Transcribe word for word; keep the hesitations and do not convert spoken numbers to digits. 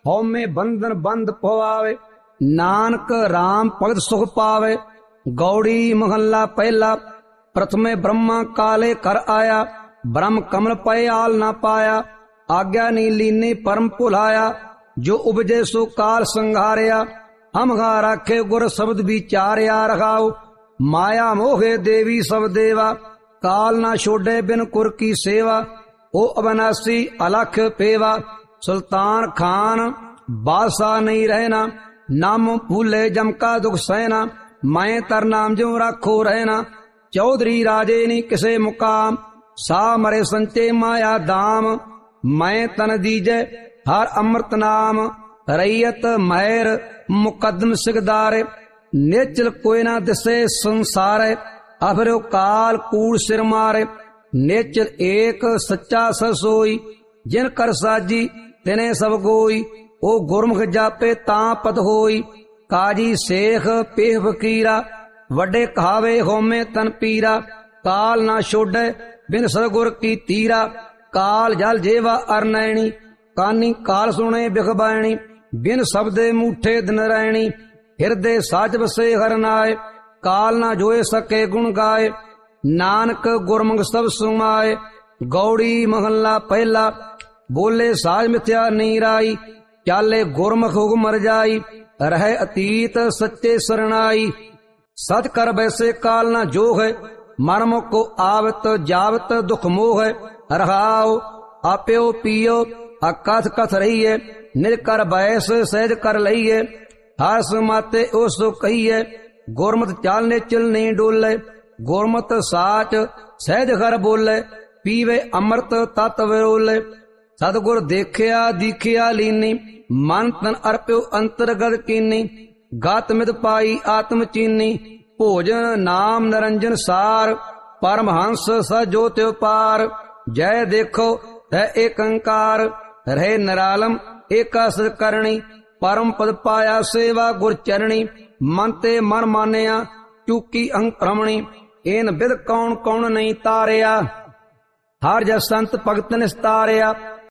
हौमे बंधन बंद पवावे, नानक राम भगत सुख पावे। गौड़ी महला पहला। प्रथमे ब्रह्मा काले कर आया, ब्रह्म कमल पय आल ना पाया। आज्ञा नी लीनी परम भुलाया, जो उपजे सो काल संघारिया। हम गा राखे गुर शब्द विचारिया, रखाओ माया मोहे देवी सब देवा। काल ना छोड़े बिन कुर की सेवा, ओ अविनाशी अलख पेवा। सुल्तान खान बादशाह नहीं रहना, नाम भूले जम का दुख सहना। मैं तर नाम जो राखो रहना, चौधरी राजे नी किसे मुकाम। सा मरे संचे माया दाम, मैं तन दीजे हर अमृत नाम। रैयत महर मुकदम सिकदार, नेचल कोई ना दिसे संसार। अफरो काल कूड़ सिर मारे, नेचल एक सच्चा सरसोई। जिन कर साजी तिने सब गोई, ओ गुरमुख जापे तां पत होई। काजी शेख पेह फकीरा, वड्डे कहावे होमे तन पीरा। काल ना छोड़े बिन सतगुर की तीरा, काल जल जेवा अरनैणी। कानी काल सुने बिखबायणी, बिन शब्दे मूठे दिन रैणी। हिरदे साज बसे हरनाए, काल ना जोए सके गुण गाए। नानक गुरमुख सब सुमाए, गौड़ी महला पहला। बोले साज मिथ्या नहीं राई, चाले गुरमुख हुक्म मर जाई। रहे अतीत सच्चे शरणाई, सच कर बैसे काल ना जो है। मर्म को आवत जावत दुख मोह है। रहाओ आप्यो पियो अकथ कथ रहिए, निज कर बैस सहज कर लइए। हस माते उस कहिए, गुरमत चालने चल नहीं डोले। गुरमत साच सहज घर बोले, पीवे अमृत तत विरोले। सतगुर देखिया दीखिया लीनी, मन तन अर्प्यो अंतरगत कीनी। गात मित पाई आत्म चीनी, भोजन नाम निरंजन सार। परमहंस सजो त्यो पार, जय देखो है एक अंकार। रहे निरालम एकास करणी, परम पद पाया सेवा गुर चरणी। मन ते मन मानिया चूकी अंग भ्रमणी, एन बिद कौन कौन नहीं तारिया। हर जस संत भगत निस्तारिया।